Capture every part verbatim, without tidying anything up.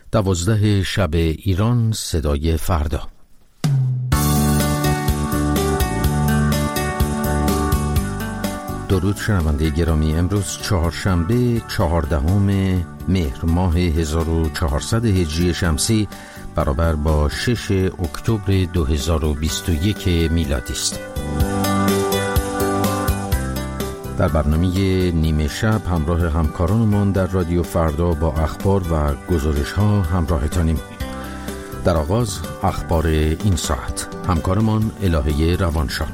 دوازده شب ایران، صدای فردا. درود شنونده گرامی، امروز چهارشنبه چهاردهم مهر ماه هزار و چهارصد هجری شمسی برابر با شش اکتبر دو هزار و بیست و یک میلادی است. در برنامه نیمه شب همراه همکارانمان در رادیو فردا با اخبار و گزارش ها همراهتانیم. در آغاز اخبار این ساعت، همکارمان الهه روانشان.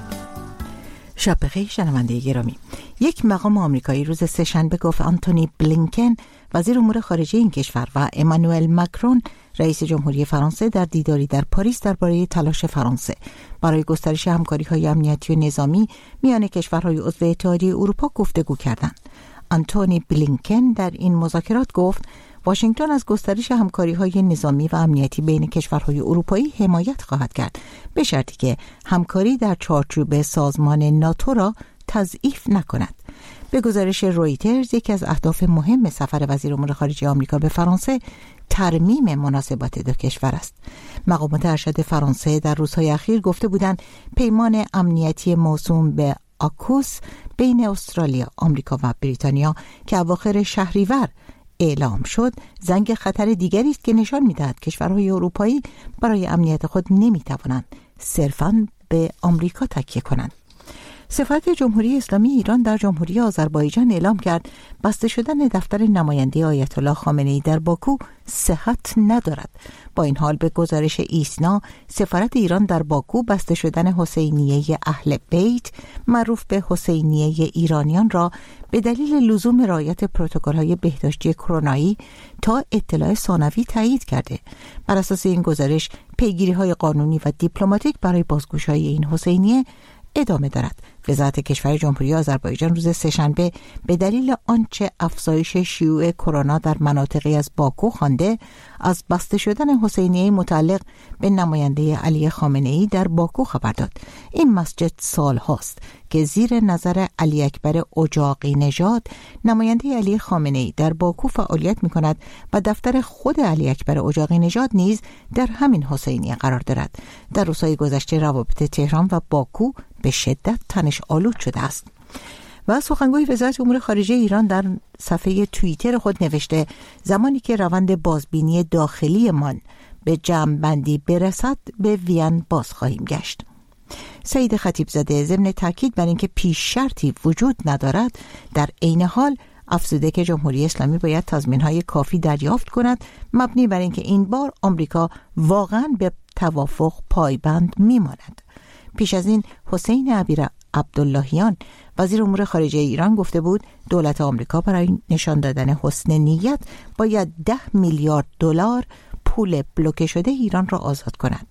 شب بخیر شنونده گرامی. یک مقام آمریکایی روز سه‌شنبه گفت آنتونی بلینکن وزیر امور خارجه این کشور و امانوئل ماکرون رئیس جمهوری فرانسه در دیداری در پاریس درباره تلاش فرانسه برای گسترش همکاری‌های امنیتی و نظامی میان کشورهای عضو اتحادیه اروپا گفتگو کردند. آنتونی بلینکن در این مذاکرات گفت واشنگتن از گسترش همکاری‌های نظامی و امنیتی بین کشورهای اروپایی حمایت خواهد کرد، به شرطی که همکاری در چارچوب سازمان ناتو را تضعیف نکند. به گزارش رویترز، یکی از اهداف مهم سفر وزیر امور خارجه آمریکا به فرانسه ترمیم مناسبات دو کشور است. مقامات ارشد فرانسه در روزهای اخیر گفته بودند پیمان امنیتی موسوم به آکوس بین استرالیا، آمریکا و بریتانیا که اواخر شهریور اعلام شد، زنگ خطر دیگری است که نشان می‌دهد کشورهای اروپایی برای امنیت خود نمی‌توانند صرفاً به آمریکا تکیه کنند. سفارت جمهوری اسلامی ایران در جمهوری آذربایجان اعلام کرد بسته شدن دفتر نماینده آیت الله خامنه‌ای در باکو صحت ندارد. با این حال به گزارش ایسنا، سفارت ایران در باکو بسته شدن حسینیه اهل بیت معروف به حسینیه ایرانیان را به دلیل لزوم رعایت پروتکل‌های بهداشتی کرونایی تا اطلاع ثانوی تایید کرده. بر اساس این گزارش، پیگیری‌های قانونی و دیپلماتیک برای بازگشایی این حسینیه ادامه دارد. وزارت کشور جمهوری آذربایجان روز سه‌شنبه به دلیل آنچه افزایش شیوع کرونا در مناطقی از باکو خوانده، از بسته شدن حسینیه متعلق به نماینده علی خامنه‌ای در باکو خبر داد. این مسجد سال هاست که زیر نظر علی اکبر اجاقی نژاد، نماینده علی خامنه‌ای در باکو فعالیت می‌کند و دفتر خود علی اکبر اجاقی نژاد نیز در همین حسینیه قرار دارد. در روزهای گذشته روابط تهران و باکو به شدت تنش آلود شده است. و سخنگوی وزارت امور خارجه ایران در صفحه توییتر خود نوشته زمانی که روند بازبینی داخلی من به جمع‌بندی برسد به وین باز خواهیم گشت. سعید خطیبزاده ضمن تاکید بر اینکه پیش شرطی وجود ندارد، در عین حال افزوده که جمهوری اسلامی باید تضمین‌های کافی دریافت کند مبنی بر اینکه این بار آمریکا واقعاً به توافق پایبند می‌ماند. پیش از این حسین امیر عبداللهیان وزیر امور خارجه ایران گفته بود دولت آمریکا برای نشان دادن حسن نیت باید ده میلیارد دلار پول بلوکه شده ایران را آزاد کند.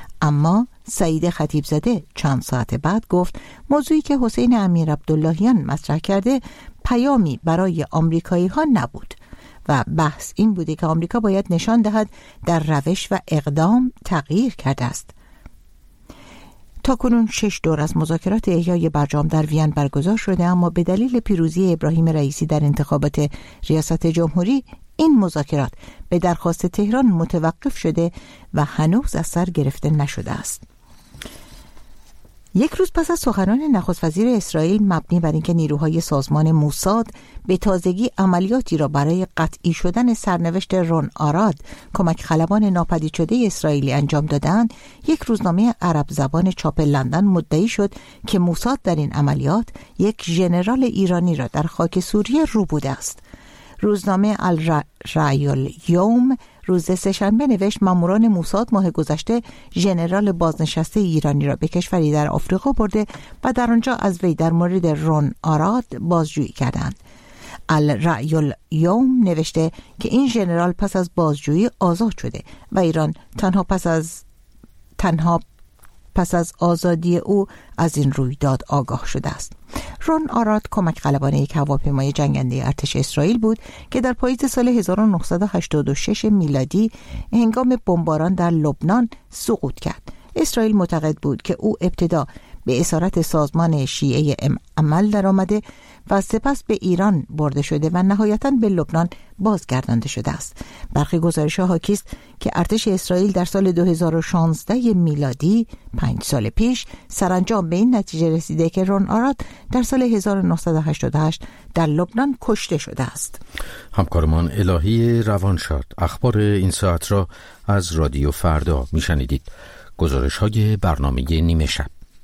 اما سعید خطیبزاده چند ساعت بعد گفت موضوعی که حسین امیر عبداللهیان مطرح کرده پیامی برای آمریکایی ها نبود و بحث این بوده که آمریکا باید نشان دهد در روش و اقدام تغییر کرده است. تاکنون شش دور از مذاکرات احیای برجام در وین برگزار شده، اما به دلیل پیروزی ابراهیم رئیسی در انتخابات ریاست جمهوری این مذاکرات به درخواست تهران متوقف شده و هنوز از سر گرفته نشده است. یک روز پس از سخنان نخست وزیر اسرائیل مبنی بر اینکه نیروهای سازمان موساد به تازگی عملیاتی را برای قطعی شدن سرنوشت رون آراد، کمک خلبان ناپدید شده اسرائیلی انجام دادند، یک روزنامه عرب زبان چاپ لندن مدعی شد که موساد در این عملیات یک ژنرال ایرانی را در خاک سوریه روبوده است. روزنامه الرأی الیوم روز سه‌شنبه نوشت ماموران موساد ماه گذشته ژنرال بازنشسته ایرانی را به کشوری در آفریقا برده و در آنجا از وی در مورد رون آراد بازجویی کردند. الرأی الیوم نوشته که این ژنرال پس از بازجویی آزاد شده و ایران تنها پس از تنها پس از آزادی او از این رویداد آگاه شده است. رون آراد کمک خلبان یک هواپیمای جنگنده ارتش اسرائیل بود که در پاییز سال هزار و نهصد و هشتاد و شش میلادی هنگام بمباران در لبنان سقوط کرد. اسرائیل معتقد بود که او ابتدا به اسارت سازمان شیعه عمل در آمده و سپس به ایران برده شده و نهایتاً به لبنان بازگردانده شده است. برخی گزارش‌ها حاکی است که ارتش اسرائیل در سال دو هزار و شانزده میلادی، پنج سال پیش، سرانجام به این نتیجه رسیده که رون آراد در سال هزار و نهصد و هشتاد و هشت در لبنان کشته شده است. همکارمان الهی روانشاد اخبار این ساعت را از رادیو فردا میشنیدید. گزارش‌های برنامه نیمه شب.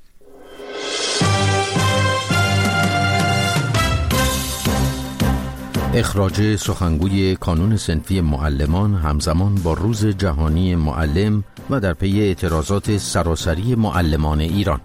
اخراج سخنگوی کانون صنفی معلمان همزمان با روز جهانی معلم و در پی اعتراضات سراسری معلمان ایران.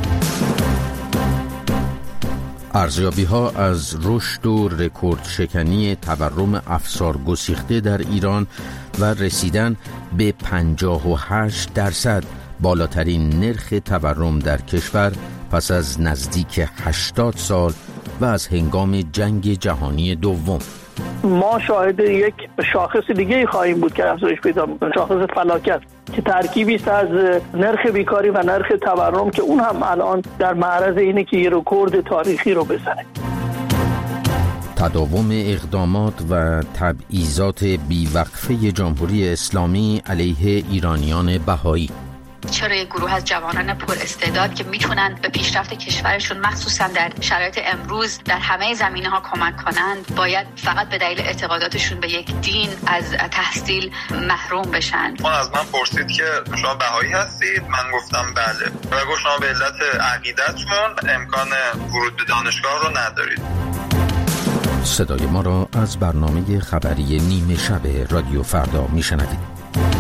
ارزیابی‌ها از رشد و رکورد شکنی تورم افسار گسیخته در ایران و رسیدن به پنجاه و هشت درصد بالاترین نرخ تورم در کشور پس از نزدیک هشتاد سال و از هنگام جنگ جهانی دوم. ما شاهد یک شاخص دیگه خواهیم بود که افزایش پیدا می‌کنه، شاخص فلاکت که ترکیبی است از نرخ بیکاری و نرخ تورم که اون هم الان در معرض اینه که یه رکورد تاریخی رو بزنه. تداوم اقدامات و تبعیضات بیوقفه جمهوری اسلامی علیه ایرانیان بهایی. چرا یک گروه از جوانان پر استعداد که میتونن به پیشرفت کشورشون مخصوصا در شرایط امروز در همه زمینه‌ها کمک کنند باید فقط به دلیل اعتقاداتشون به یک دین از تحصیل محروم بشن؟ اون از من پرسید که شما بهایی هستید؟ من گفتم بله. و گفت شما به علت عقیدتون امکان ورود به دانشگاه رو ندارید. صدای ما را از برنامه خبری نیمه شب رادیو فردا میشنوید.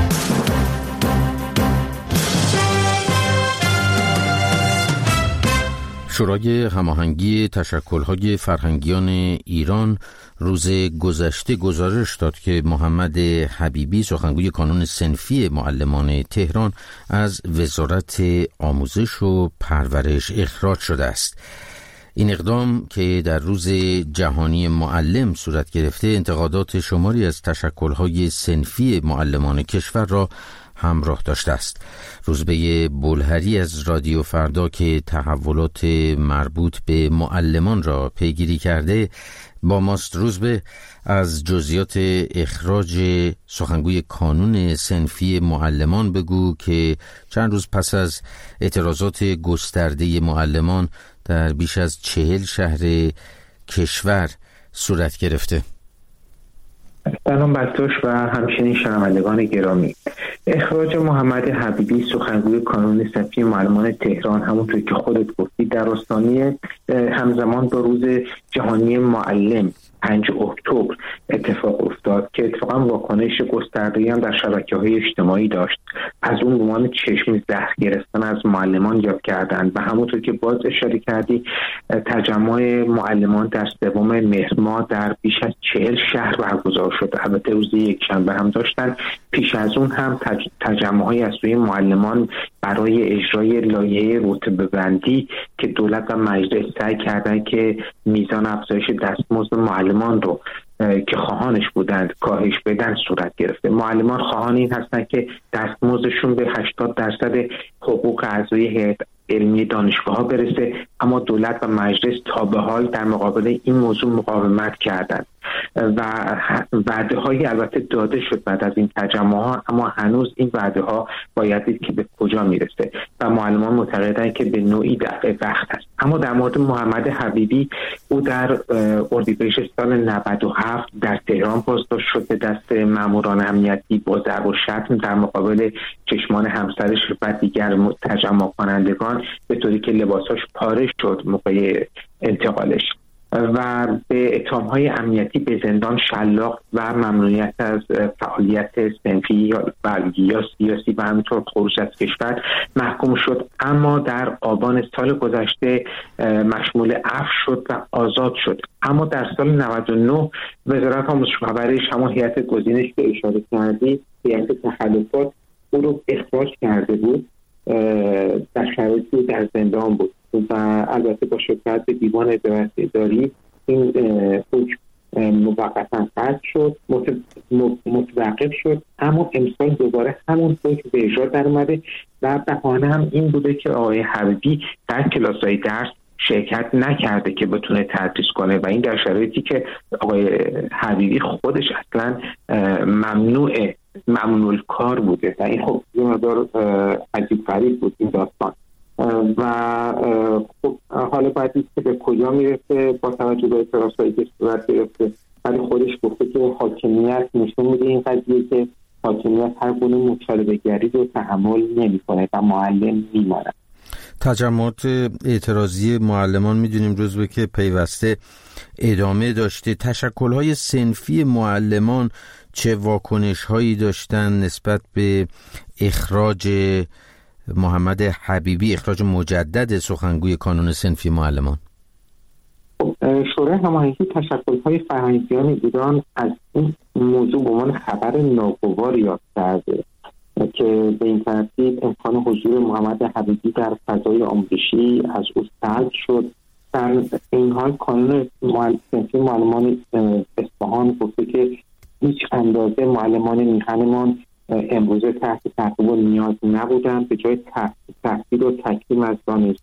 شورای هماهنگی تشکل‌های فرهنگیان ایران روز گذشته گزارش داد که محمد حبیبی سخنگوی کانون صنفی معلمان تهران از وزارت آموزش و پرورش اخراج شده است. این اقدام که در روز جهانی معلم صورت گرفته انتقادات شماری از تشکل‌های صنفی معلمان کشور را همراه داشته است. روزبه بولهری از رادیو فردا که تحولات مربوط به معلمان را پیگیری کرده با ماست. روزبه، از جزئیات اخراج سخنگوی کانون صنفی معلمان بگو که چند روز پس از اعتراضات گسترده معلمان در بیش از چهل شهر کشور صورت گرفته. سلام برداشت و همچنین شنوندگان گرامی. اخراج محمد حبیبی سخنگوی کانون صنفی معلمان تهران همونطور که خودت گفتی در آستانه همزمان با روز جهانی معلم پنج اکتبر اتفاق افتاد که اتفاقا واکنش گسترده‌ای هم در شبکه‌های اجتماعی داشت. از اون عنوان چشم زهر گرفتن از معلمان یاد کردند و همونطور که باز اشاره کردی تجمع معلمان در سوم مهر ماه در بیش از چهل شهر برگزار شد. البته روز یکشنبه هم داشتن. پیش از اون هم تج... تجمع‌های از سوی معلمان برای اجرای لایحه رتبه‌بندی که دولت و مجلس سعی کردن که میزان افزایش دستمزد معلمان رو که خواهانش بودند کاهش بدن صورت گرفته. معلمان خواهان این هستند که دستمزدشون به هشتاد درصد حقوق اعضای هیئت علمی دانشگاه ها برسه، اما دولت و مجلس تا به حال در مقابل این موضوع مقاومت کردند و وعده هایی البته داده شد بعد از این تجمع ها، اما هنوز این وعده ها باید دید که به کجا میرسه و معلمان معتقدند که به نوعی دفع وقت است. اما در مورد محمد حبیبی، او در اردیبهشت سال نود و هفت در تهران بازداشت شد به دست ماموران امنیتی با ضرب و شتم در مقابل چشمان همسرش و دیگر تجمع کنندگان، به طوری که لباساش پاره شد موقع انتقالش و به اتهام‌های امنیتی به زندان شلاق و ممنوعیت از فعالیت صنفی و یا سیاسی و همینطور خروج از کشور محکوم شد. اما در آبان سال گذشته مشمول عفو شد و آزاد شد. اما در سال نود و نه وزارت آموزش و پرورش، همون هیئت گزینش که اشاره کردی، هیئت تخلفات، او رو اخراج کرده بود. در شرایطی در زندان بود و البته با شکایت به دیوان اداری این حکم موقتا قطع شد، متوقف شد، اما امسال دوباره همون حکم به اجرا در اومده و بهانه هم این بوده که آقای حبیبی در کلاس‌های درس شرکت نکرده که بتونه تدریس کنه و این در شرایطی که آقای حبیبی خودش اصلا ممنوع ممنوع الکار بوده و این خب یه مقدار عجیب غریب بود این داستان و خب حالا باید دید که به کجا میرسه با توجه به اعتراضایی که صورت گرفته، ولی خودش گفته که حاکمیت نشون میده این قضیه که حاکمیت هر گونه مطالبه‌گری رو تحمل نمی‌کنه و معلم میماند. تجمعات اعتراضی معلمان میدونیم روز که پیوسته ادامه داشته. تشکل‌های صنفی معلمان چه واکنش‌هایی داشتن نسبت به اخراج محمد حبیبی، اخراج مجدد سخنگوی کانون صنفی معلمان؟ شورای هماهنگی تشکل‌های فرهنگیان ایران از این موضوع به عنوان خبر ناگوار یاد کرده که به این ترتیب امکان حضور محمد حبیبی در فضای آموزشی از او سلب شد. در این حال کانون صنفی معلمان اصفهان گفته که هیچ اندازه معلمان میهنمان امروزه تحت تعقیب و نیاز نبودن، به جای تحصیل و تکریم از دانش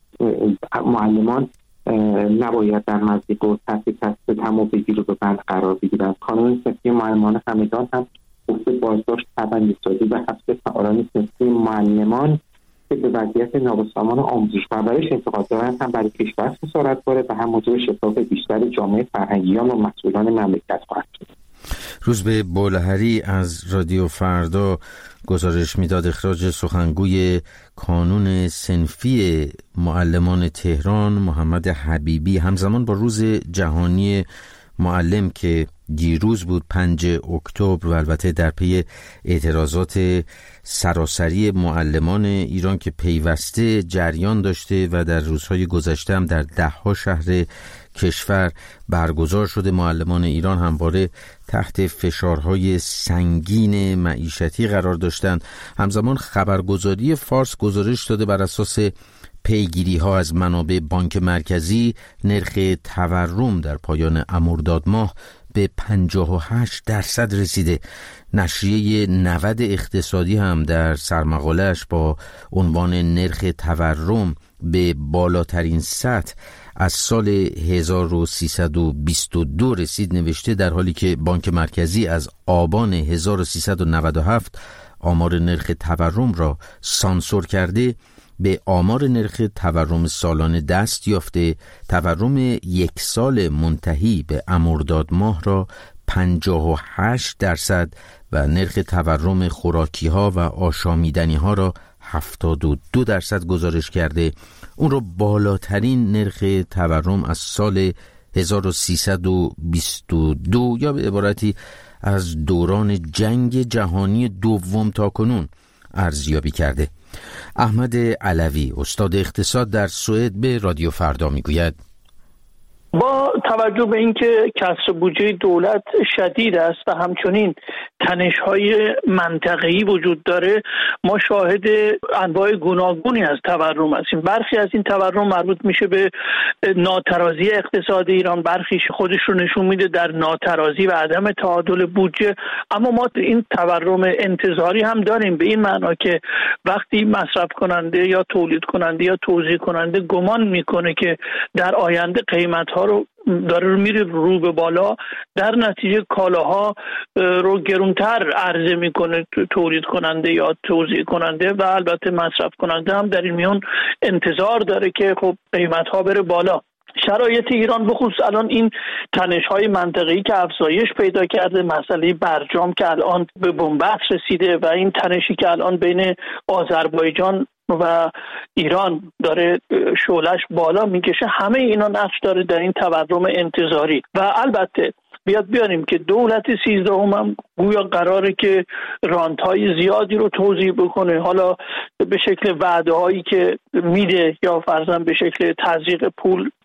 معلمان نباید در مزیق و تحت تحصیل و بگیر و به بند قرار بگیرند. کانون صنفی معلمان همدان هم گفته بازداشت تبعیض‌زایی و حبس فعالان صنفی معلمان که به وضعیت نابسامان آموزش و پرورش انتقاد دارند هم برای کشور خسارت وارد و هم موجب شکاف بیشتر جامعه فرهنگیان و مسئولان مملکت خواهد شد. روزبه بولهری از رادیو فردا گزارش میداد اخراج سخنگوی کانون صنفی معلمان تهران محمد حبیبی همزمان با روز جهانی معلم که دیروز بود پنج اکتبر و البته در پی اعتراضات سراسری معلمان ایران که پیوسته جریان داشته و در روزهای گذشته هم در ده ها شهر کشور برگزار شده. معلمان ایران همواره تحت فشارهای سنگین معیشتی قرار داشتند. همزمان خبرگزاری فارس گزارش داده بر اساس پیگیری ها از منابع بانک مرکزی نرخ تورم در پایان مرداد ماه به پنجاه و هشت درصد رسیده. نشریه نود اقتصادی هم در سرمقاله‌اش با عنوان نرخ تورم به بالاترین سطح از سال هزار و سیصد و بیست و دو رسید نوشته، در حالی که بانک مرکزی از آبان هزار و سیصد و نود و هفت آمار نرخ تورم را سانسور کرده، به آمار نرخ تورم سالانه دست یافته. تورم یک سال منتهی به مرداد ماه را پنجاه و هشت درصد و نرخ تورم خوراکی ها و آشامیدنی ها را هفتاد و دو درصد گزارش کرده. اون را بالاترین نرخ تورم از سال هزار و سیصد و بیست و دو یا به عبارتی از دوران جنگ جهانی دوم تا کنون ارزیابی کرده. احمد علوی استاد اقتصاد در سوئد به رادیو فردا میگوید با توجه به اینکه کسر بودجه دولت شدید است و همچنین تنش‌های منطقه‌ای وجود داره، ما شاهد انواع گوناگونی از تورم هستیم. برخی از این تورم مربوط میشه به ناترازی اقتصاد ایران، برخیش خودش رو نشون میده در ناترازی و عدم تعادل بودجه. اما ما این تورم انتظاری هم داریم، به این معنا که وقتی مصرف کننده یا تولید کننده یا توزیع کننده گمان میکنه که در آینده قیمت‌ها رو داره میره رو به بالا، در نتیجه کالاها رو گرونتر عرضه میکنه تولید کننده یا توزیع کننده و البته مصرف کننده هم در این میان انتظار داره که خب قیمت‌ها بره بالا. شرایط ایران بخصوص الان این تنش‌های منطقه‌ای که افزایش پیدا کرده، مسئله برجام که الان به بنبست رسیده و این تنشی که الان بین آذربایجان و ایران داره شعله‌اش بالا میکشه، همه اینا نقش داره در این تورم انتظاری. و البته بیاد بیاریم که دولت سیزدهم هم گویا قراره که رانت‌های زیادی رو توزیع بکنه، حالا به شکل وعده‌هایی که میده یا فرضاً به شکل تزریق پول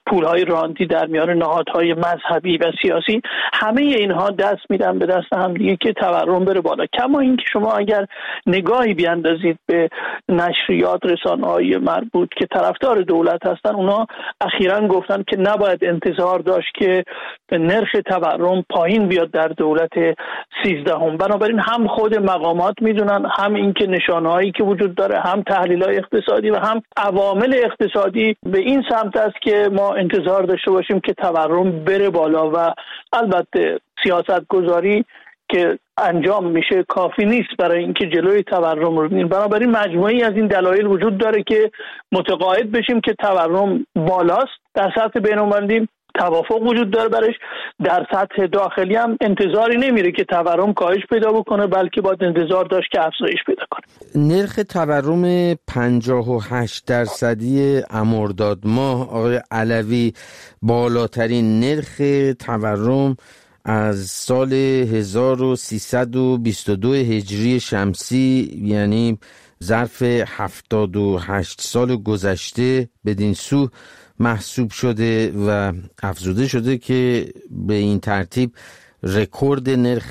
پولهای رانتی در میان نهادهای مذهبی و سیاسی، همه اینها دست میدن به دست هم دیگه که تورم بره بالا. کما اینکه شما اگر نگاهی بیاندازید به نشریات، رسانه‌های مربوط که طرفدار دولت هستن، اونا اخیراً گفتن که نباید انتظار داشت که نرخ تورم پایین بیاد در دولت سیزدهم. بنابراین هم خود مقامات میدونن، هم اینکه نشانه‌هایی که وجود داره، هم تحلیل‌های اقتصادی و هم عوامل اقتصادی به این سمت است که ما انتظار داشته باشیم که تورم بره بالا. و البته سیاست گذاری که انجام میشه کافی نیست برای اینکه جلوی تورم رو بگیریم. بنابراین مجموعی از این دلایل وجود داره که متقاعد بشیم که تورم بالاست. در سطح بین‌المللی توافق وجود داره برش، در سطح داخلی هم انتظاری نمیره که تورم کاهش پیدا بکنه، بلکه باید انتظار داشت که افزایش پیدا کنه. نرخ تورم پنجاه و هشت درصدی مرداد ماه آقای علوی بالاترین نرخ تورم از سال هزار و سیصد و بیست و دو هجری شمسی، یعنی ظرف هفتاد و هشت سال گذشته بدین سو محسوب شده و افزوده شده که به این ترتیب رکورد نرخ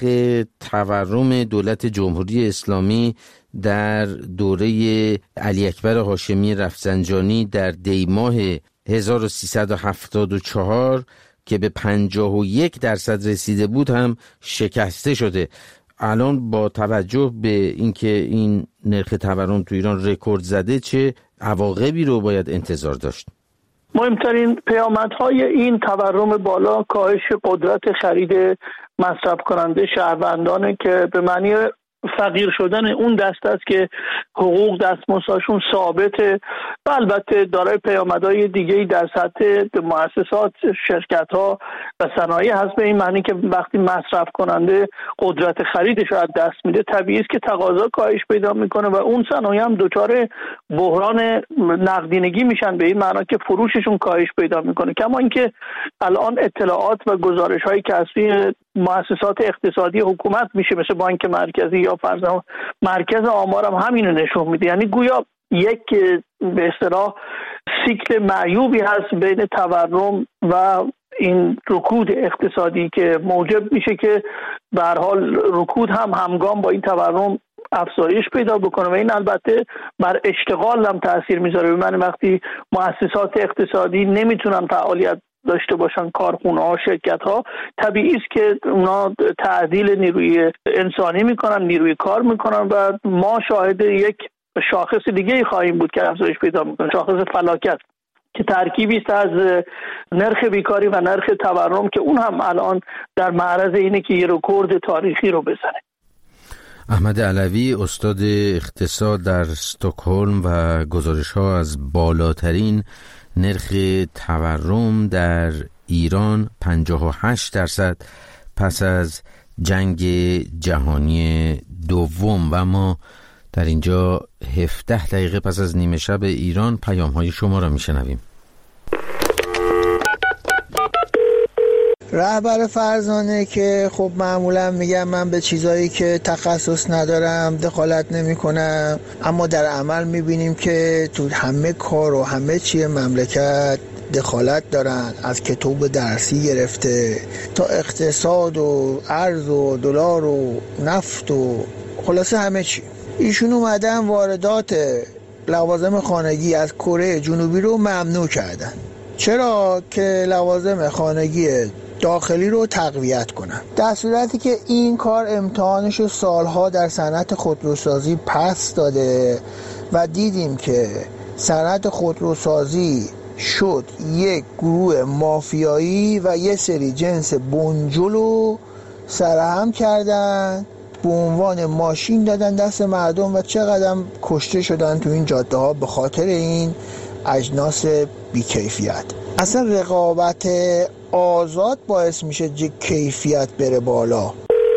تورم دولت جمهوری اسلامی در دوره علی اکبر هاشمی رفسنجانی در دی ماه هزار و سیصد و هفتاد و چهار که به پنجاه و یک درصد رسیده بود هم شکسته شده. الان با توجه به اینکه این نرخ تورم تو ایران رکورد زده، چه عواقبی رو باید انتظار داشت؟ مهمترین پیامدهای این تورم بالا کاهش قدرت خرید مصرف کننده شهروندانه که به معنی فقیر شدن اون دست است که حقوق دستمزدشون ثابته و البته دارای پیامدهای دیگه‌ای در سطح مؤسسات، شرکت‌ها و صنایع هست، به این معنی که وقتی مصرف کننده قدرت خریدش رو از دست میده، طبیعی است که تقاضا کاهش پیدا میکنه و اون صنایع هم دچار بحران نقدینگی میشن، به این معنی که فروششون کاهش پیدا میکنه. کما اینکه الان اطلاعات و گزارش‌هایی که از سوی مؤسسات اقتصادی حکومت میشه، مثل بانک مرکزی یا فرضاً مرکز آمار هم همینو نشون میده، یعنی گویا یک به اصطلاح سیکل معیوبی هست بین تورم و این رکود اقتصادی که موجب میشه که به هر حال رکود هم همگام با این تورم افزایش پیدا بکنه و این البته بر اشتغال هم تاثیر میذاره. به معنی وقتی مؤسسات اقتصادی نمیتونن فعالیت داشته باشن، کارخونه ها، شرکت ها، طبیعی است که اونا تعدیل نیروی انسانی میکنن، نیروی کار میکنن و ما شاهد یک شاخص دیگه خواهیم بود که افزایش پیدا میکنه، شاخص فلاکت که ترکیبی است از نرخ بیکاری و نرخ تورم که اون هم الان در معرض اینه که یه رکورد تاریخی رو بزنه. احمد علوی، استاد اقتصاد در استکهلم و گزارش‌ها از بالاترین نرخ تورم در ایران پنجاه و هشت درصد پس از جنگ جهانی دوم. و ما در اینجا هفده دقیقه پس از نیمه شب ایران پیام‌های شما را میشنویم. رهبر فرزانه که خب معمولا میگم من به چیزایی که تخصص ندارم دخالت نمی کنم، اما در عمل میبینیم که تو همه کار و همه چی مملکت دخالت دارن، از کتاب درسی گرفته تا اقتصاد و ارز و دلار و نفت و خلاصه همه چی. ایشون اومدن واردات لوازم خانگی از کره جنوبی رو ممنوع کردن. چرا؟ که لوازم خانگی داخلی رو تقویت کنن، در صورتی که این کار امتحانش سالها در صنعت خودروسازی پس داده و دیدیم که صنعت خودروسازی شد یک گروه مافیایی و یه سری جنس بنجل رو سرهم کردن، به عنوان ماشین دادن دست مردم و چقدر کشته شدن تو این جاده ها به خاطر این اجناس بیکیفیت. اصلا رقابت آزاد باعث میشه کیفیت بره بالا.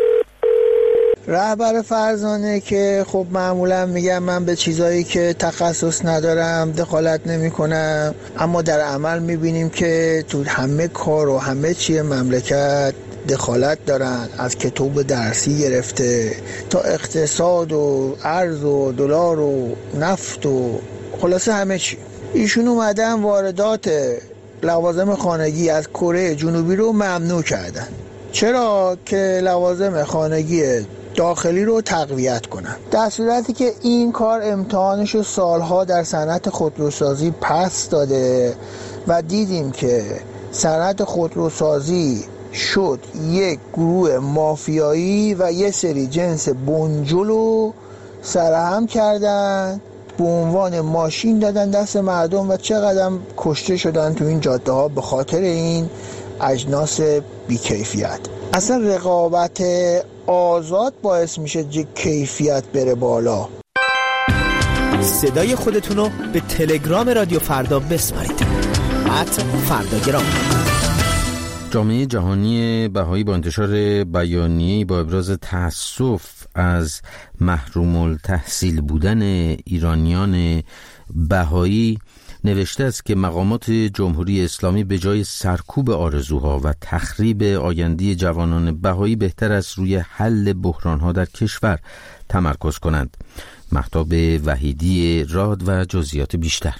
رهبر فرزانه که خب معمولا میگم من به چیزایی که تخصص ندارم دخالت نمی کنم، اما در عمل میبینیم که تو همه کار و همه چی مملکت دخالت دارن، از کتاب درسی گرفته تا اقتصاد و ارز و دلار و نفت و خلاصه همه چی. ایشون اومدن واردات لوازم خانگی از کره جنوبی رو ممنوع کردن. چرا؟ که لوازم خانگی داخلی رو تقویت کنن. در صورتی که این کار امتحانش رو سالها در صنعت خودروسازی پس داده و دیدیم که صنعت خودروسازی شد یک گروه مافیایی و یه سری جنس بنجل رو سرهم کردن، به عنوان ماشین دادن دست مردم و چقدر کشته شدن تو این جاده ها به خاطر این اجناس بیکیفیت. اصلا رقابت آزاد باعث میشه که کیفیت بره بالا. صدای خودتون رو به تلگرام رادیو فردا بسپارید. ات فرداگرام. جامعه جهانی بهایی با انتشار بیانیه‌ای با ابراز تأسف از محروم التحصیل بودن ایرانیان بهایی نوشته است که مقامات جمهوری اسلامی به جای سرکوب آرزوها و تخریب آینده جوانان بهایی بهتر است روی حل بحرانها در کشور تمرکز کنند. مهتاب وحیدی راد و جزئیات بیشتر.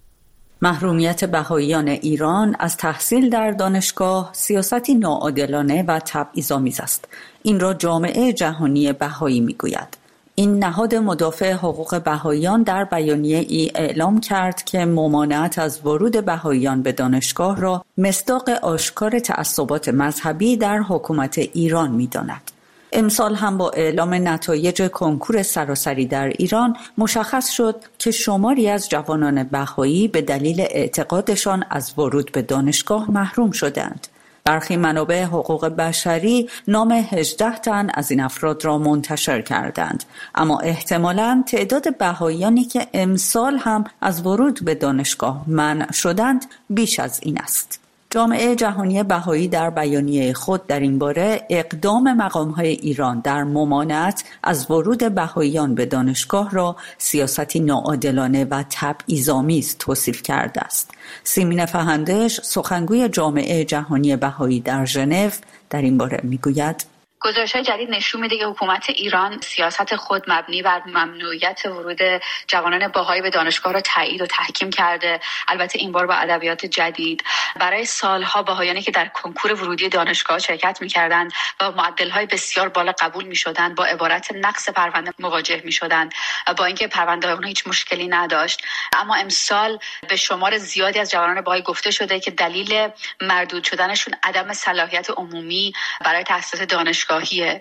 محرومیت بهاییان ایران از تحصیل در دانشگاه سیاستی ناعادلانه و تبعیض‌آمیز است. این را جامعه جهانی بهایی میگوید. این نهاد مدافع حقوق بهاییان در بیانیه ای اعلام کرد که ممانعت از ورود بهاییان به دانشگاه را مصداق آشکار تعصبات مذهبی در حکومت ایران می‌داند. امسال هم با اعلام نتایج کنکور سراسری در ایران مشخص شد که شماری از جوانان بهایی به دلیل اعتقادشان از ورود به دانشگاه محروم شدند. برخی منابع حقوق بشری نام هجده تن از این افراد را منتشر کردند، اما احتمالاً تعداد بهاییانی که امسال هم از ورود به دانشگاه منع شدند بیش از این است. جامعه جهانی بهایی در بیانیه خود در این باره اقدام مقام‌های ایران در ممانعت از ورود بهاییان به دانشگاه را سیاستی ناعادلانه و تبعیض‌آمیز توصیف کرده است. سیمین فهندش، سخنگوی جامعه جهانی بهایی در ژنو، در این باره میگوید: گزارش‌های جدید نشون میده که حکومت ایران سیاست خود مبنی بر ممنوعیت ورود جوانان بهایی به دانشگاه را تایید و تحکیم کرده. البته این بار با ادبیات جدید. برای سالها بهاییانی که در کنکور ورودی دانشگاه شرکت می‌کردند و معدل‌های بسیار بالا قبول می‌شدند با عبارت نقص پرونده مواجه می‌شدند، با اینکه پرونده اونها هیچ مشکلی نداشت. اما امسال به شمار زیادی از جوانان بهایی گفته شده که دلیل مردود شدنشون عدم صلاحیت عمومی برای تأسیس دانشگاه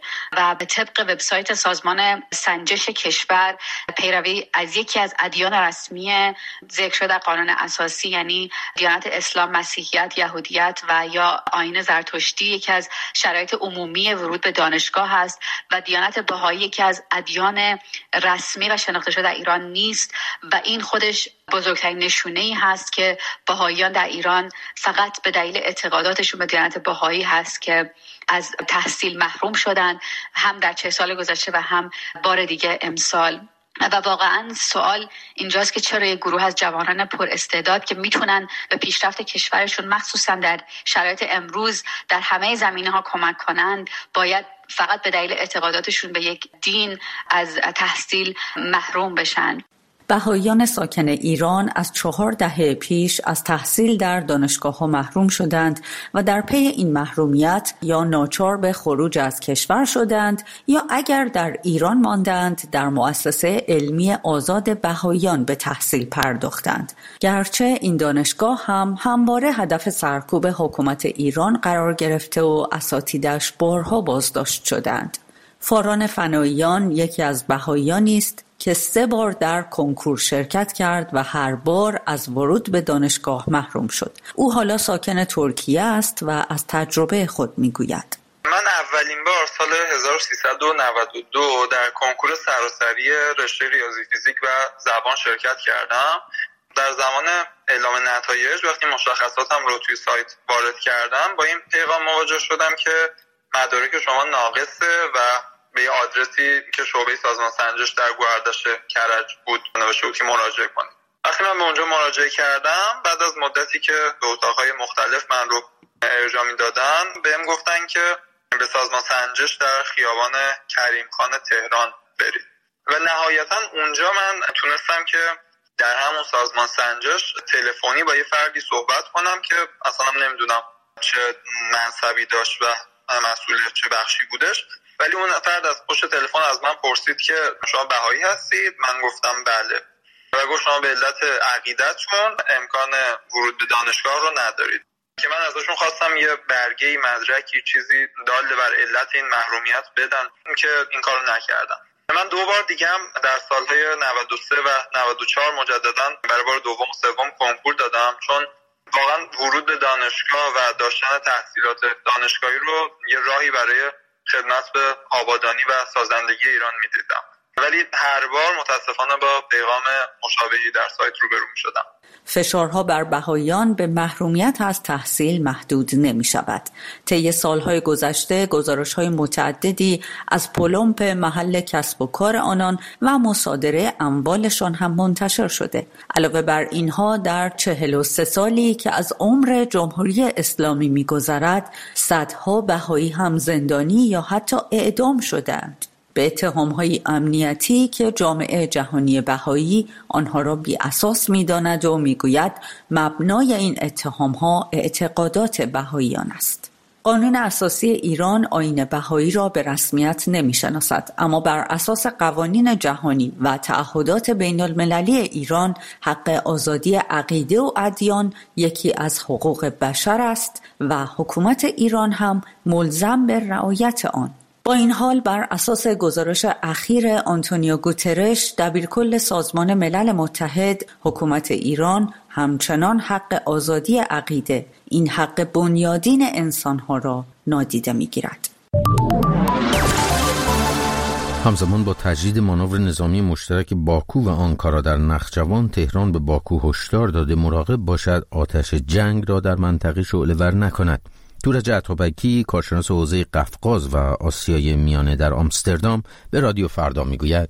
و به طبق وبسایت سازمان سنجش کشور پیروی از یکی از ادیان رسمی ذکر شده در قانون اساسی، یعنی دیانت اسلام، مسیحیت، یهودیت و یا آیین زرتشتی یکی از شرایط عمومی ورود به دانشگاه است و دیانت بهایی یکی از ادیان رسمی و شناخته شده در ایران نیست و این خودش بزرگترین نشونه‌ای هست که بهاییان در ایران فقط به دلیل اعتقاداتشون به دیانت بهایی هست که از تحصیل محروم شدن، هم در چه سال گذشته و هم بار دیگه امسال. و واقعا سوال اینجاست که چرا یک گروه از جوانان پر استعداد که میتونن به پیشرفت کشورشون مخصوصا در شرایط امروز در همه زمینه‌ها کمک کنند باید فقط به دلیل اعتقاداتشون به یک دین از تحصیل محروم بشن. بهاییان ساکن ایران از چهار دهه پیش از تحصیل در دانشگاه‌ها محروم شدند و در پی این محرومیت یا ناچار به خروج از کشور شدند یا اگر در ایران ماندند در مؤسسه علمی آزاد بهاییان به تحصیل پرداختند. گرچه این دانشگاه هم همواره هدف سرکوب حکومت ایران قرار گرفته و اساتیدش بارها بازداشت شدند. فاران فناییان یکی از بهاییانی است که سه بار در کنکور شرکت کرد و هر بار از ورود به دانشگاه محروم شد. او حالا ساکن ترکیه است و از تجربه خود میگوید: من اولین بار سال هزار و سیصد و نود و دو در کنکور سراسری رشته ریاضی فیزیک و زبان شرکت کردم. در زمان اعلام نتایج وقتی مشخصاتم رو توی سایت وارد کردم با این پیغام مواجه شدم که مدارک شما ناقصه و به یه آدرسی که شعبه سازمان سنجش در گوهردشت کرج بود نوشته بود که مراجعه کنید. وقتی من به اونجا مراجعه کردم بعد از مدتی که به اتاقهای مختلف من رو ارجاع میدادن بهم گفتن که به سازمان سنجش در خیابان کریم خان تهران برید و نهایتا اونجا من تونستم که در همون سازمان سنجش تلفنی با یه فردی صحبت کنم که اصلا نمیدونم چه منصبی داشت و مسئول چه بخشی بودش، ولی اون فرد از پشت تلفن از من پرسید که شما بهایی هستید؟ من گفتم بله و گفت شما به علت عقیدتون امکان ورود به دانشگاه رو ندارید، که من ازشون خواستم یه برگه‌ای، مدرکی، چیزی دال بر علت این محرومیت بدن که این کارو نکردم. من دو بار دیگه هم در سالهای نود و سه و نود و چهار مجددا برای بار دوم و سوم کنکور دادم، چون واقعا ورود به دانشگاه و داشتن تحصیلات دانشگاهی رو یه راهی برای خدمت به آبادانی و سازندگی ایران میدیدم، ولی هر بار متاسفانه با پیغام مشابهی در سایت روبرو میشدم. فشارها بر بهائیان به محرومیت از تحصیل محدود نمی شود. طی سالهای گذشته گزارش‌های متعددی از پلمپ محل کسب و کار آنان و مصادره اموالشان هم منتشر شده. علاوه بر اینها در چهل و سه سالی که از عمر جمهوری اسلامی می گذرد، صدها بهایی هم زندانی یا حتی اعدام شدند به اتهام‌های امنیتی که جامعه جهانی بهایی آنها را بی اساس می‌داند و می‌گوید مبنای این اتهام‌ها اعتقادات بهاییان است. قانون اساسی ایران آیین بهایی را به رسمیت نمی‌شناسد، اما بر اساس قوانین جهانی و تعهدات بین‌المللی ایران حق آزادی عقیده و ادیان یکی از حقوق بشر است و حکومت ایران هم ملزم به رعایت آن. با این حال بر اساس گزارش اخیر آنتونیو گوترش دبیرکل سازمان ملل متحد، حکومت ایران همچنان حق آزادی عقیده، این حق بنیادین انسانها را نادیده می‌گیرد. همزمان با تجدید مانور نظامی مشترک باکو و آنکارا در نخجوان، تهران به باکو هشدار داده مراقب باشد آتش جنگ را در منطقه شعله‌ور نکند. تورج عطابکی، کارشناس حوزه قفقاز و آسیای میانه در آمستردام، به رادیو فردا میگوید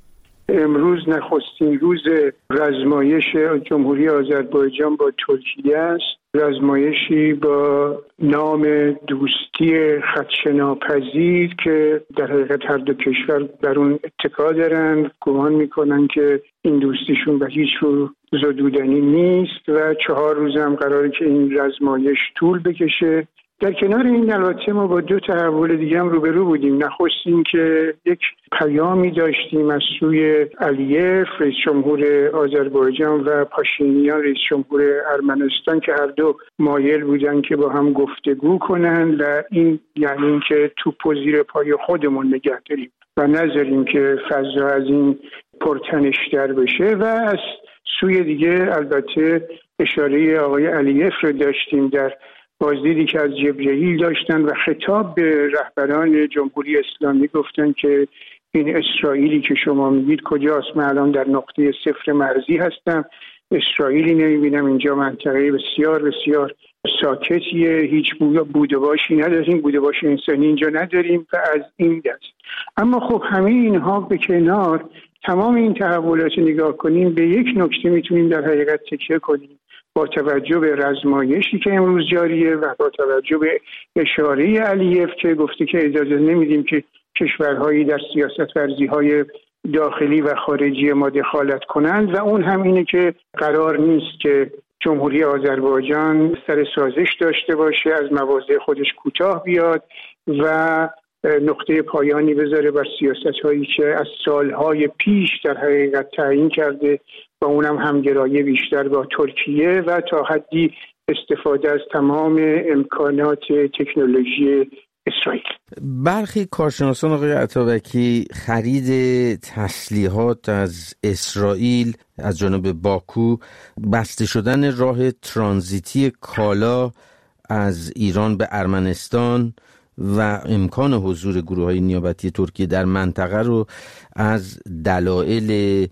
امروز نخستین روز رزمایش جمهوری آذربایجان با ترکیه است. رزمایشی با نام دوستی خدشه‌ناپذیر که در حقیقت هر دو کشور بر اون اتکا دارن، گمان میکنن که این دوستیشون به هیچ رو زدودنی نیست و چهار روز هم قراره که این رزمایش طول بکشه. در کنار این البته ما با دو تحول دیگه هم روبرو بودیم. نخست این که یک پیامی داشتیم از سوی علیف رئیس جمهور آذربایجان و پاشینیان رئیس جمهور ارمنستان که هر دو مایل بودن که با هم گفتگو کنن و این یعنی این که توپو زیر پای خودمون نگه داریم و نذاریم که فضا از این پرتنش‌تر بشه. و از سوی دیگه البته اشاره آقای علیف رو داشتیم در بازدیدی که از جبرئیل داشتن و خطاب به رهبران جمهوری اسلامی گفتن که این اسرائیلی که شما میگید کجاست؟ من الان در نقطه صفر مرزی هستم، اسرائیلی نمیبینم، اینجا منطقه بسیار بسیار ساکتیه، هیچ بود و باشی نداریم، بود و باش انسانی اینجا نداریم و از این دست. اما خب همه اینها به کنار، تمام این تحولات نگاه کنیم، به یک نکته میتونیم در حقیقت تکیه کنیم با توجه به رزمایشی که امروز جاریه و با توجه به اشاره علیف که گفته که اجازه نمیدیم که کشورهایی در سیاست ورزی‌های داخلی و خارجی ما دخالت کنند و اون هم اینه که قرار نیست که جمهوری آذربایجان سر سازش داشته باشه، از مواضع خودش کوتاه بیاد و نقطه پایانی بذاره بر سیاست‌هایی که از سالهای پیش در حقیقت تعیین کرده و اونم همگرایی بیشتر با ترکیه و تا حدی استفاده از تمام امکانات تکنولوژی اسرائیل. برخی کارشناسان آقای عطابکی خرید تسلیحات از اسرائیل از جانب باکو، بسته شدن راه ترانزیتی کالا از ایران به ارمنستان و امکان حضور گروه‌های نیابتی ترکیه در منطقه رو از دلایل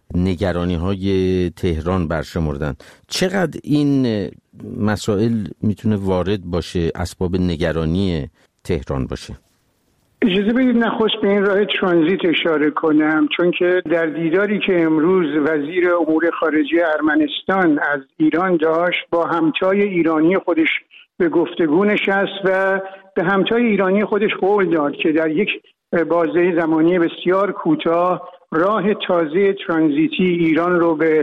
نگرانی‌های تهران برشمردن. چقدر این مسائل میتونه وارد باشه، اسباب نگرانی تهران باشه؟ اجازه بدید نخست به این راه ترانزیت اشاره کنم، چون که در دیداری که امروز وزیر امور خارجه ارمنستان از ایران داشت، با همتای ایرانی خودش به گفتگو نشست و به همتای ایرانی خودش قول داد که در یک بازه زمانی بسیار کوتاه راه تازه ترانزیتی ایران رو به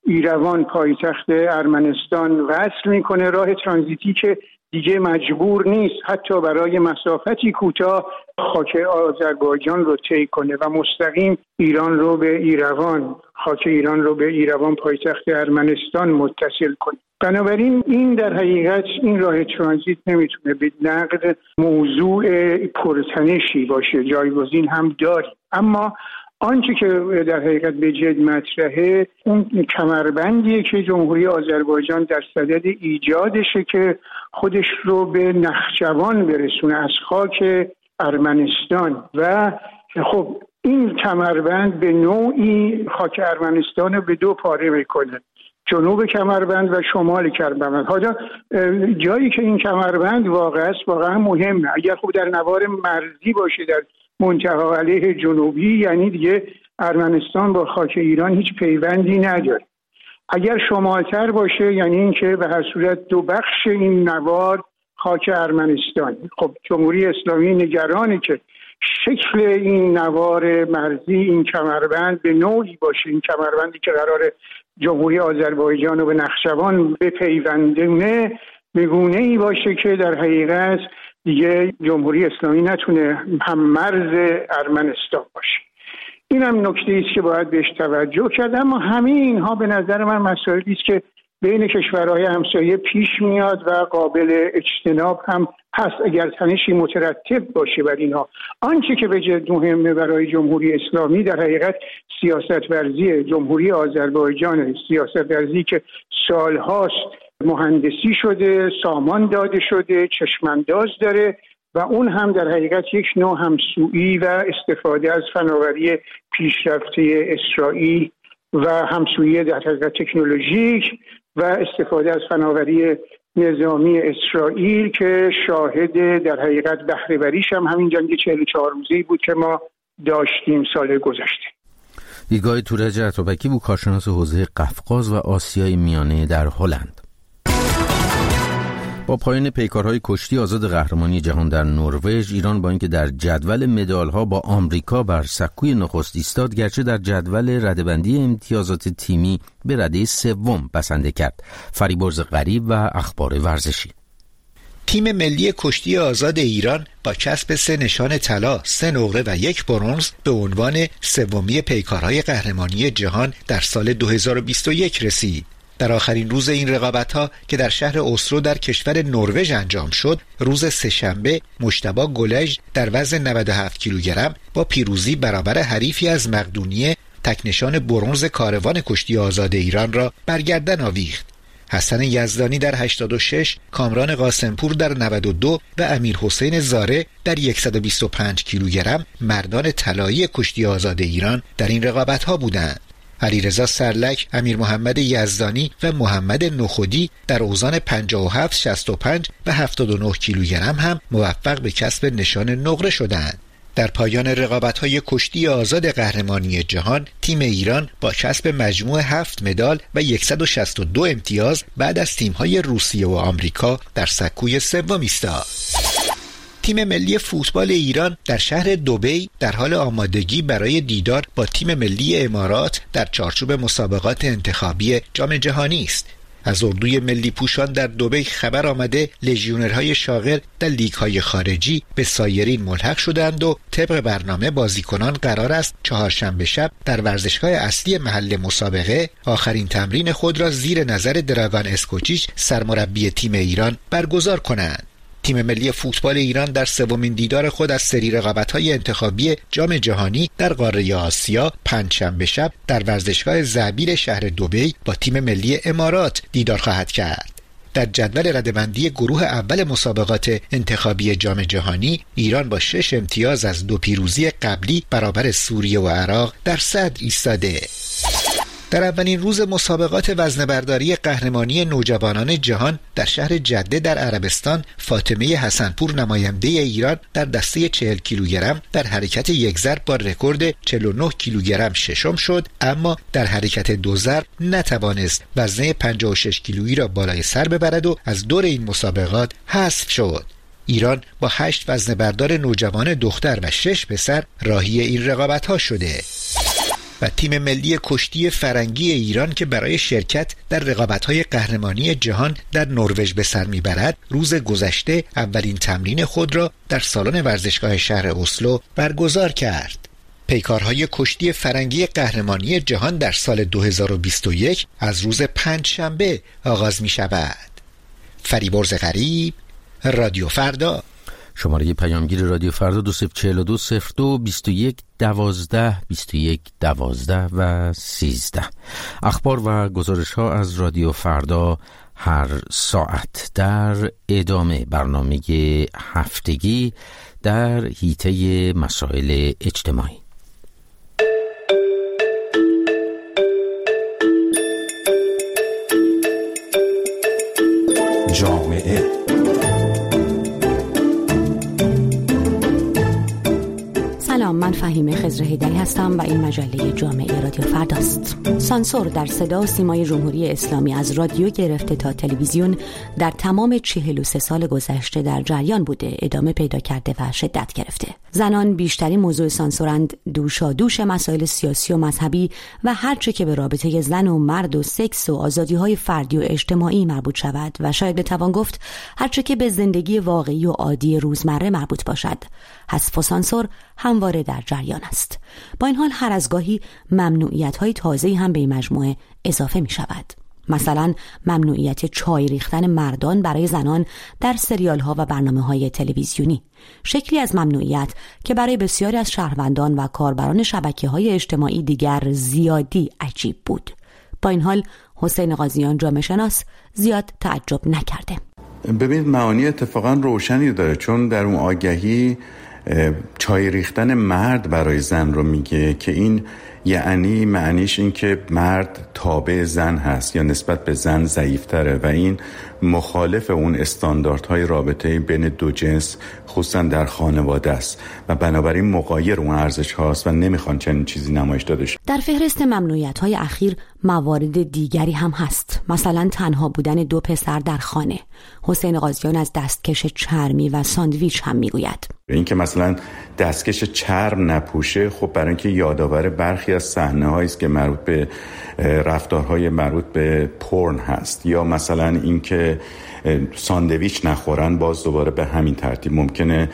ایروان پایتخت ارمنستان وصل میکنه، راه ترانزیتی که دیگه مجبور نیست حتی برای مسافتی کوتاه خاک آذربایجان رو طی کنه و مستقیم ایران رو به ایروان، خاک ایران رو به ایروان پایتخت ارمنستان متصل کنه. بنابراین این در حقیقت این راه ترانزیت نمیتونه به نقد موضوع پرتنشی باشه، جایگزین هم داریم. اما آنچه که در حقیقت به جد مطرحه اون کمربندیه که جمهوری آذربایجان در صدد ایجادشه که خودش رو به نخجوان برسونه از خاک ارمنستان و خب این کمربند به نوعی خاک ارمنستان رو به دو پاره میکنه، جنوب کمربند و شمال کمربند. حالا جایی که این کمربند واقع است واقعا مهمه. اگر خب در نوار مرزی باشه در منطقه علیه جنوبی، یعنی دیگه ارمنستان با خاک ایران هیچ پیوندی نداره. اگر شمالتر باشه یعنی این که به هر صورت دو بخش این نوار خاک ارمنستان. خب جمهوری اسلامی نگرانه که شکل این نوار مرزی، این کمربند به نوعی باشه، این کمربندی که قراره جمهوری آذربایجان رو به نخجوان بپیوندونه به گونه‌ای باشه که در حقیقت دیگه جمهوری اسلامی نتونه هم مرز ارمنستان باشه. این هم نکته است که باید بهش توجه کرد. اما همه اینها به نظر من مسائلی است که بین کشورهای همسایه پیش میاد و قابل اجتناب هم هست اگر تنشی مترتب باشه بر اینها. آنچه که به جد مهمه برای جمهوری اسلامی در حقیقت سیاست ورزی جمهوری آذربایجان، سیاست ورزی که سالهاست مهندسی شده، سامان داده شده، چشمانداز داره و اون هم در حقیقت یک نوع همسویی و استفاده از فناوری پیشرفته اسرائیل و همسویی در حقیقت تکنولوژیک و استفاده از فناوری نظامی اسرائیل که شاهد در حقیقت بهره وریش هم همین جنگ چهل و چهار روزه‌ای بود که ما داشتیم سال گذشته. دیدگاه تورج عطابکی بود، کارشناس حوزه قفقاز و آسیای میانه در هلند. با پایان پیکارهای کشتی آزاد قهرمانی جهان در نروژ، ایران با اینکه در جدول مدال‌ها با آمریکا بر سکوی نخست ایستاد، گرچه در جدول رده‌بندی امتیازات تیمی به رده سوم بسنده کرد. فریبرز غریب و اخبار ورزشی. تیم ملی کشتی آزاد ایران با کسب سه نشان طلا، سه نقره و یک برنز به عنوان سومی پیکارهای قهرمانی جهان در سال دو هزار و بیست و یک رسید. در آخرین روز این رقابت‌ها که در شهر اسلو در کشور نروژ انجام شد، روز سه‌شنبه مجتبی گلژ در وزن نود و هفت کیلوگرم با پیروزی برابر حریفی از مقدونیه تکنشان برنز کاروان کشتی آزاد ایران را برگردن آویخت. حسن یزدانی در هشتاد و شش، کامران قاسمپور در نود و دو و امیر حسین زاره در صد و بیست و پنج کیلوگرم مردان طلایی کشتی آزاد ایران در این رقابت‌ها بودند. علیرضا سرلک، امیر محمد یزدانی و محمد نخودی در اوزان پنجاه و هفت، شصت و پنج و هفتاد و نه کیلوگرم هم موفق به کسب نشان نقره شدند. در پایان رقابت‌های کشتی آزاد قهرمانی جهان، تیم ایران با کسب مجموع هفت مدال و صد و شصت و دو امتیاز بعد از تیم‌های روسیه و آمریکا در سکوی سوم ایستاد. تیم ملی فوتبال ایران در شهر دبی در حال آمادگی برای دیدار با تیم ملی امارات در چارچوب مسابقات انتخابی جام جهانی است. از اردوی ملی پوشان در دبی خبر آمده لژیونرهای شاغل در لیگ‌های خارجی به سایرین ملحق شدند و طبق برنامه بازیکنان قرار است چهارشنبه شب در ورزشگاه اصلی محل مسابقه آخرین تمرین خود را زیر نظر دراگان اسکوچیچ سرمربی تیم ایران برگزار کنند. تیم ملی فوتبال ایران در سومین دیدار خود از سری رقابت‌های انتخابی جام جهانی در قاره آسیا پنجشنبه شب در ورزشگاه زابیل شهر دبی با تیم ملی امارات دیدار خواهد کرد. در جدول رده‌بندی گروه اول مسابقات انتخابی جام جهانی، ایران با شش امتیاز از دو پیروزی قبلی برابر سوریه و عراق در صدر ایستاده. در اولین روز مسابقات وزنه‌برداری قهرمانی نوجوانان جهان در شهر جده در عربستان، فاطمه حسنپور نماینده ایران در دسته چهل کیلوگرم در حرکت یک ضرب با رکورد چهل و نه کیلوگرم ششم شد، اما در حرکت دو ضرب نتوانست وزنه پنجاه و شش کیلویی را بالای سر ببرد و از دور این مسابقات حذف شد. ایران با هشت وزنه‌بردار نوجوان دختر و شش پسر راهی این رقابت‌ها شده. و تیم ملی کشتی فرنگی ایران که برای شرکت در رقابت‌های قهرمانی جهان در نروژ به سر میبرد، روز گذشته اولین تمرین خود را در سالن ورزشگاه شهر اسلو برگزار کرد. پیکارهای کشتی فرنگی قهرمانی جهان در سال دو هزار و بیست و یک از روز پنجشنبه آغاز می شود. فریبرز غریب، رادیو فردا. شماره پیامگیر رادیو فردا دو صفر چهل و دو صفر دو بیست و یک دوازده بیست و یک دوازده و سیزده. اخبار و گزارش ها از رادیو فردا هر ساعت در ادامه برنامه هفتگی در حیطه مسائل اجتماعی. جامعه سلام، من فهیمه خضر حیدری هستم و این مجله جامعه رادیو فرداست. سانسور در صدا و سیمای جمهوری اسلامی از رادیو گرفته تا تلویزیون در تمام چهل و سه سال گذشته در جریان بوده، ادامه پیدا کرده و شدت گرفته. زنان بیشترین موضوع سانسورند، دوشادوش مسائل سیاسی و مذهبی و هر چه که به رابطه زن و مرد و سکس و آزادی‌های فردی و اجتماعی مربوط شود و شاید بتوان گفت هر چه که به زندگی واقعی و عادی روزمره مربوط باشد، حذف و سانسور همواره در جریان است. با این حال هر از گاهی ممنوعیت‌های تازه‌ای هم به این مجموعه اضافه می شود. مثلا ممنوعیت چای ریختن مردان برای زنان در سریال‌ها و برنامه‌های تلویزیونی، شکلی از ممنوعیت که برای بسیاری از شهروندان و کاربران شبکه‌های اجتماعی دیگر زیادی عجیب بود. با این حال حسین قاضیان جامعه شناس زیاد تعجب نکرده. ببینید معانی اتفاقا روشنی داره، چون در اون آگهی چای ریختن مرد برای زن رو میگه که این یعنی معنیش این که مرد تابع زن هست یا نسبت به زن ضعیفتره و این مخالف اون استانداردهای رابطه بین دو جنس خصوصا در خانواده است و بنابراین مغایر اون ارزش هاست و نمیخوان چنین چیزی نمایش داده شه. در فهرست ممنوعیت‌های اخیر موارد دیگری هم هست، مثلا تنها بودن دو پسر در خانه. حسین قاضیان از دستکش چرمی و ساندویچ هم میگوید. این که مثلا دستکش چرم نپوشه، خب برای اینکه یادآور برخی از صحنه‌هایی است که مربوط به رفتارهای مربوط به پورن هست، یا مثلا این که ساندویچ نخورن، باز دوباره به همین ترتیب ممکنه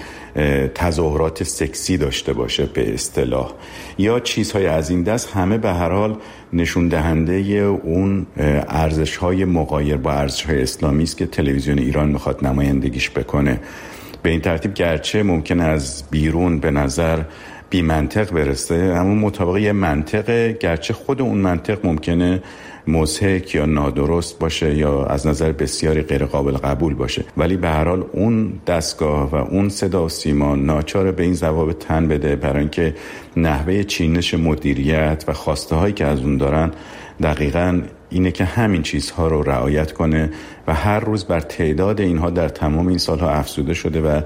تظاهرات سکسی داشته باشه به اصطلاح، یا چیزهای از این دست. همه به هر حال نشون دهنده اون ارزش‌های مغایر با ارزش‌های اسلامی است که تلویزیون ایران میخواد نمایندگیش بکنه. به این ترتیب گرچه ممکنه از بیرون به نظر بی منطق برسه، اما مطابق یه منطقه، گرچه خود اون منطق ممکنه مضحک یا نادرست باشه یا از نظر بسیاری غیر قابل قبول باشه، ولی به هر حال اون دستگاه و اون صدا و سیما ناچار به این ضوابط تن بده، برای اینکه نحوه چینش مدیریت و خواسته هایی که از اون دارن دقیقاً اینه که همین چیزها رو رعایت کنه و هر روز بر تعداد اینها در تمام این سالها افزوده شده و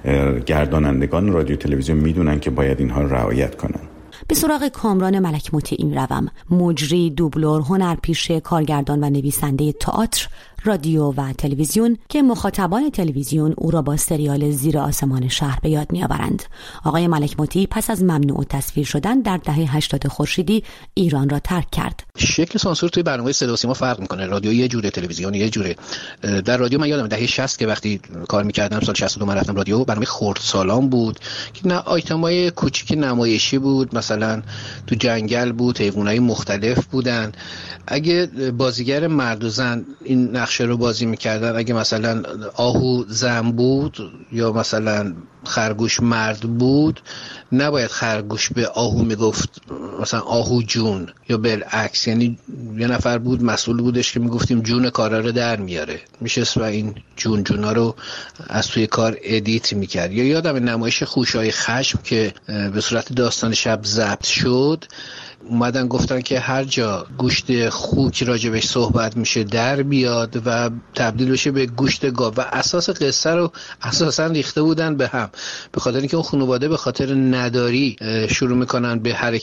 گردانندگان رادیو تلویزیون میدونن که باید اینها رو رعایت کنن. به سراغ کامران ملک مطیعی روم، مجری، دوبلور، هنرپیشه، کارگردان و نویسنده تئاتر، رادیو و تلویزیون که مخاطبان تلویزیون او را با سریال زیر آسمان شهر به یاد می‌آورند. آقای ملک مطیعی پس از ممنوع تصویر شدن در دهه هشتاد خورشیدی ایران را ترک کرد. شکل سانسور توی برنامه صدا و سیما فرق می‌کنه. رادیو یه جوره، تلویزیون یه جوره. در رادیو من یادم دهه شصت که وقتی کار می‌کردم، سال شصت و دو من رفتم رادیو، برنامه خردسالان بود که نه آیتمای کوچیک نمایشی بود، مثلا تو جنگل بود، حیوانات مختلف بودن. اگه بازیگر مرد و زن این نقشه رو بازی میکردن، اگه مثلا آهو زن بود یا مثلا خرگوش مرد بود، نباید خرگوش به آهو میگفت مثلا آهو جون یا بالعکس، یعنی یه نفر بود مسئول بودش که میگفتیم جون کارا رو در میاره، میشست و این جون جونا رو از توی کار ادیت میکرد. یا یادم نمایش خوشای خشم که به صورت داستان شب ضبط شد، اومدن گفتن که هر جا گوشت خوک راجبش صحبت میشه در بیاد و تبدیل بشه به گوشت گاو و اساس قصه رو اساسا ریخته بودن به هم، به خاطر اینکه اون خانواده به خاطر نداری شروع میکنن به حرکت کردن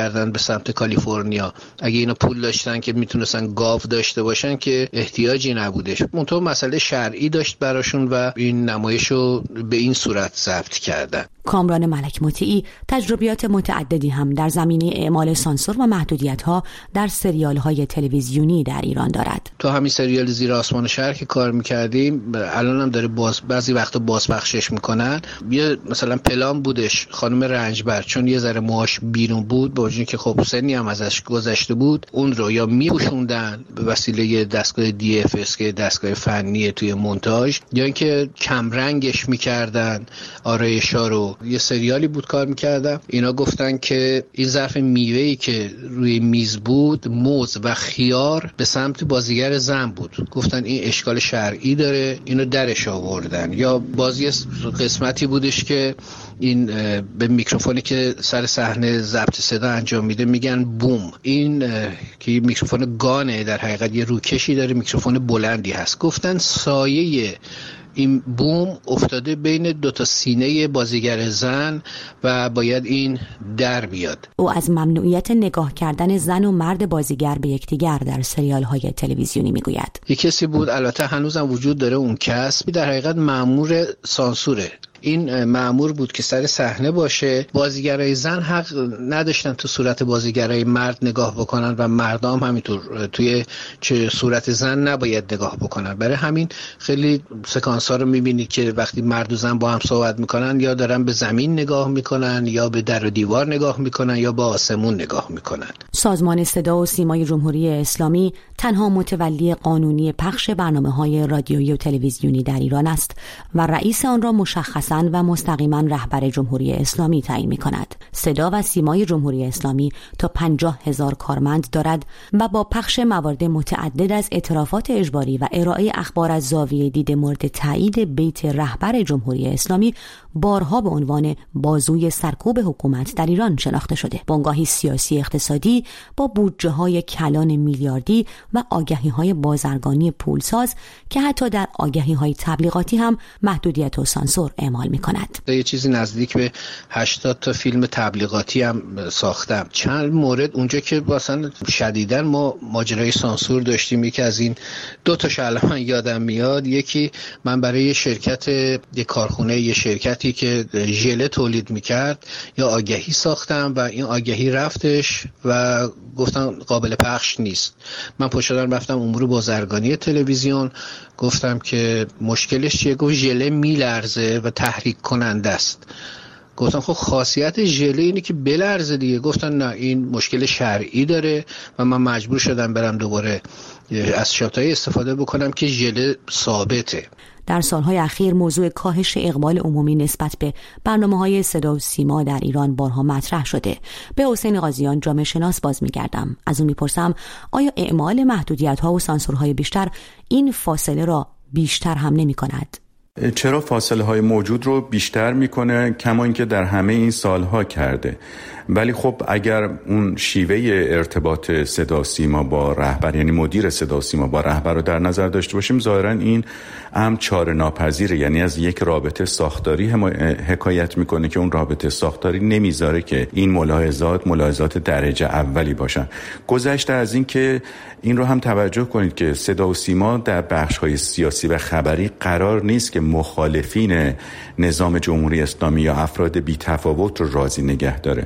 میکردن به سمت کالیفرنیا. اگه اینا پول داشتن که میتونستن گاو داشته باشن که احتیاجی نبودش. منتها مسئله شرعی داشت براشون و این نمایشو به این صورت ضبط کردن. کامران ملک مطیعی تجربیات متعددی هم در زمینه اعمال سانسور و محدودیت‌ها در سریال‌های تلویزیونی در ایران دارد. تو همین سریال زیر آسمان شهر که کار می‌کردیم، الان هم داره باز بعضی وقتا بازپخشش میکنن. یه مثلا پلان بودش خانم رنجبر، چون یه ذره موهاش بیرون بود، با وجودی که خب سنی هم ازش گذشته بود، اون رو یا میپوشوندن به وسیله دستگاه دی اف اس که دستگاه فنی توی مونتاژ، یا اینکه کم رنگش میکردن آرایشا رو. یه سریالی بود کار میکردم، اینا گفتن که این ظرف میوه‌ای که روی میز بود، موز و خیار به سمت بازیگر زن بود. گفتن این اشکال شرعی داره، اینو درش آوردن. یا بازی قسمتی بودش که این به میکروفونی که سر صحنه ضبط صدا انجام میده میگن بوم. این که میکروفون گانه، در حقیقت یه روکشی داره، میکروفون بلندی هست. گفتن سایه این بوم افتاده بین دو تا سینه بازیگر زن و باید این در بیاد. او از ممنوعیت نگاه کردن زن و مرد بازیگر به یکدیگر در سریال‌های تلویزیونی میگوید. یک کسی بود، البته هنوزم وجود داره اون کس، در حقیقت مأمور سانسوره. این مأمور بود که سر صحنه باشه، بازیگرای زن حق نداشتن تو صورت بازیگرای مرد نگاه بکنن و مردم همینطور توی چه صورت زن نباید نگاه بکنن. برای همین خیلی سکانس‌ها رو می‌بینید که وقتی مرد و زن با هم صحبت میکنن یا دارن به زمین نگاه میکنن یا به در و دیوار نگاه میکنن یا به آسمون نگاه میکنن. سازمان صدا و سیمای جمهوری اسلامی تنها متولی قانونی پخش برنامه‌های رادیویی و تلویزیونی در ایران است و رئیس آن را مشخص و مستقیما رهبر جمهوری اسلامی تعیین می‌کند. صدا و سیمای جمهوری اسلامی تا پنجاه هزار کارمند دارد و با پخش موارد متعدد از اعترافات اجباری و ارائه اخبار از زاویه دید مورد تایید بیت رهبر جمهوری اسلامی بارها به عنوان بازوی سرکوب حکومت در ایران شناخته شده. بنگاهی سیاسی اقتصادی با بودجه‌های کلان میلیاردی و آگهی‌های بازرگانی پولساز که حتی در آگهی‌های تبلیغاتی هم محدودیت و سانسور اعمال می‌کند. یه چیزی نزدیک به هشتاد تا فیلم تبلیغاتی هم ساختم. چند مورد اونجا که مثلا شدیداً ما ماجرای سانسور داشتیم، یکی از این دو تاش الان یادم میاد. یکی من برای یه شرکت، یه کارخونه، یه شرکتی که ژله تولید میکرد یا آگهی ساختم و این آگهی رفتش و گفتن قابل پخش نیست. من پشت دارم رفتم امور بازرگانی تلویزیون، گفتم که مشکلش چیه؟ گفت ژله میلرزه و تحریک کننده است. گفتم خب خاصیت ژله اینه که بلرزه دیگه. گفتن نه، این مشکل شرعی داره و من مجبور شدم برم دوباره از شاتای استفاده بکنم که ژله ثابته. در سالهای اخیر موضوع کاهش اقبال عمومی نسبت به برنامه‌های صدا و سیما در ایران بارها مطرح شده. به حسین قاضیان جامعه شناس باز می‌گردم. از اون می‌پرسم آیا اعمال محدودیت‌ها و سانسورهای بیشتر این فاصله را بیشتر هم نمی‌کند؟ چرا فاصله های موجود رو بیشتر میکنه، کما اینکه در همه این سالها کرده. ولی خب اگر اون شیوه ارتباط صدا سیما با رهبر، یعنی مدیر صدا سیما با رهبر رو در نظر داشته باشیم، ظاهرا این هم چاره ناپذیره. یعنی از یک رابطه ساختاری حکایت میکنه که اون رابطه ساختاری نمیذاره که این ملاحظات ملاحظات درجه اولی باشن. گذشته از این که این رو هم توجه کنید که صدا و سیما در بخش‌های سیاسی و خبری قرار نیست که مخالفین نظام جمهوری اسلامی یا افراد بی‌تفاوت رو راضی نگه داره.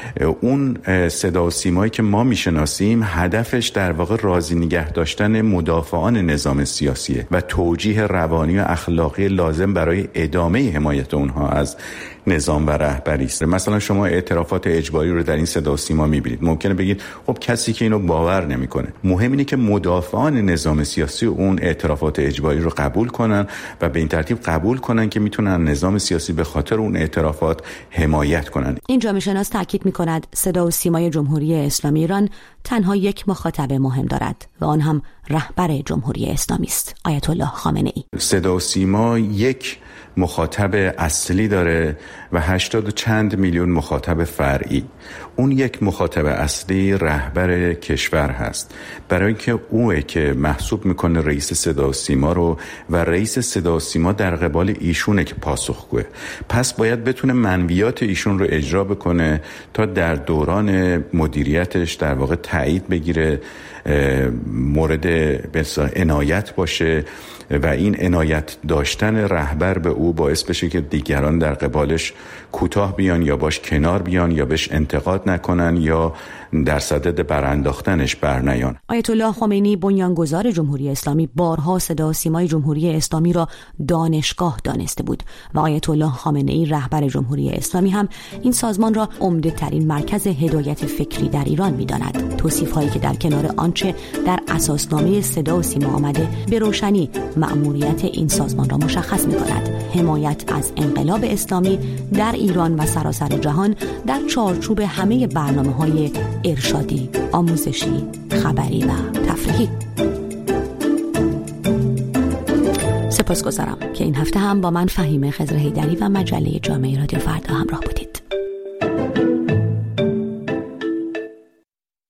اون صدا و سیمایی که ما میشناسیم هدفش در واقع راضی نگه داشتن مدافعان نظام سیاسیه و توجیه روانی و اخلاقی لازم برای ادامه حمایت اونها از نظام و رهبری است. مثلا شما اعترافات اجباری رو در این صدا و سیما میبینید. ممکنه بگید خب کسی که اینو باور نمیکنه. مهم اینه که مدافعان نظام سیاسی اون اعترافات اجباری رو قبول کنن و به این ترتیب قبول کنن که میتونن نظام سیاسی به خاطر اون اعترافات حمایت کنن. این جامعه شناس تاکید میکند صدا و سیمای جمهوری اسلامی ایران تنها یک مخاطب مهم دارد و آن هم رهبر جمهوری اسلامی است، آیت الله خامنه ای. صدا و سیما یک مخاطب اصلی داره و هشتاد و چند میلیون مخاطب فرعی. اون یک مخاطب اصلی رهبر کشور هست، برای اینکه اوه که محسوب میکنه رئیس صدا و سیما رو و رئیس صدا و سیما در قبال ایشونه که پاسخگوه. پس باید بتونه منویات ایشون رو اجرا بکنه تا در دوران مدیریتش در واقع تایید بگیره، مورد عنایت باشه و این عنایت داشتن رهبر به او باعث بشه که دیگران در قبالش کوتاه بیان یا باش کنار بیان یا بهش انتقاد نکنن یا در صدد برانداختنش برنیان. آیت الله خمینی بنیانگذار جمهوری اسلامی بارها صدا و سیمای جمهوری اسلامی را دانشگاه دانسته بود و آیت الله خامنه ای رهبر جمهوری اسلامی هم این سازمان را عمده ترین مرکز هدایت فکری در ایران می‌داند. توصیف هایی که در کنار آنچه در اساسنامه صدا و سیما آمده به روشنی مأموریت این سازمان را مشخص می‌کند: حمایت از انقلاب اسلامی در ایران و سراسر جهان در چارچوب همه برنامه‌های ارشادی، آموزشی، خبری و تفریحی. سپاسگزارم که این هفته هم با من فهیمه خضر حیدری و مجله جامعه رادیو فردا همراه بودید.